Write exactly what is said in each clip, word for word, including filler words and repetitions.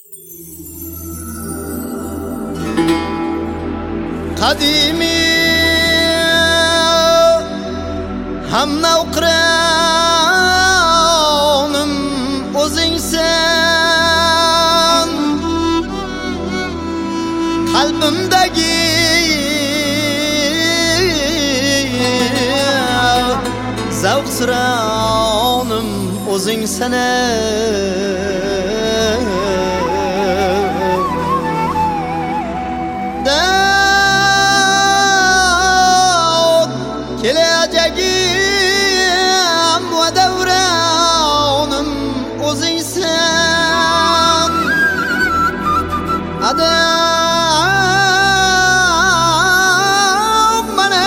Qadimi hamma uqronim o'zingsan, qalbimdagi zavq sironim o'zingsan. Kelajagim va davronim o'zingsan. Adam mana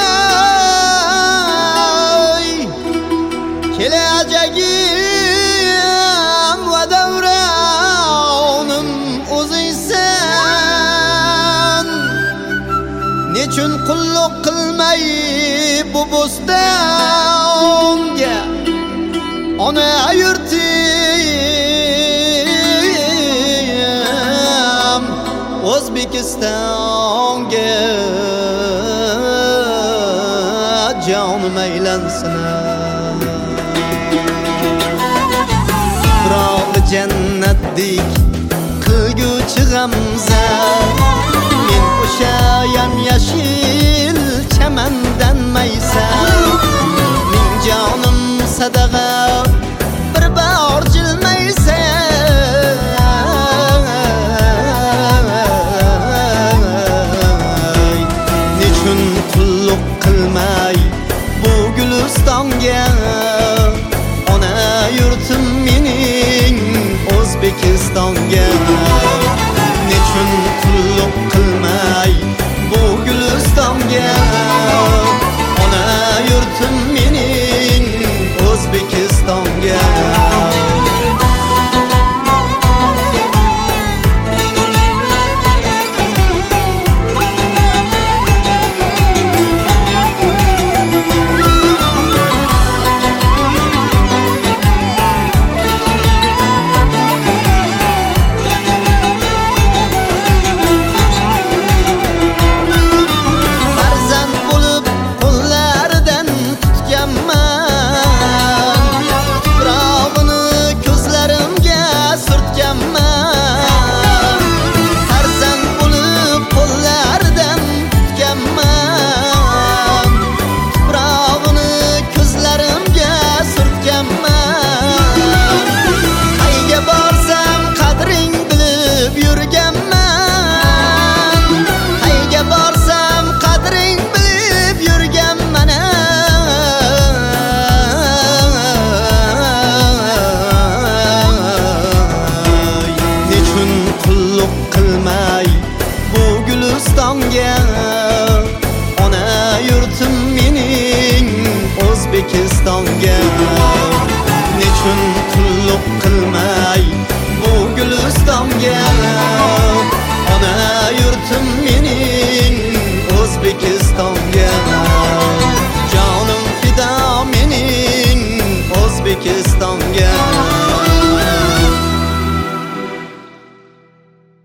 kelajagim va davronim o'zingsan. Nechun qulluq qilmay bu bo'stonga ona yurtim O'zbekistonga jonim aylansin. Biroq jannatdek qilguvchi g'amza men o'sha yam-yashil chamandan maysan. Ming jonim sadaqa bir bor jilmaysan. Nechun qulluq qilmay bu gulistonga ona yurtim mening O'zbekistonga. Nechun qulluq qilmay bu gulistonga ona yurtim mening O'zbekistonga. Ona yurtim mening O'zbekistonga. Nechun qulluq qilmay bu gulistonga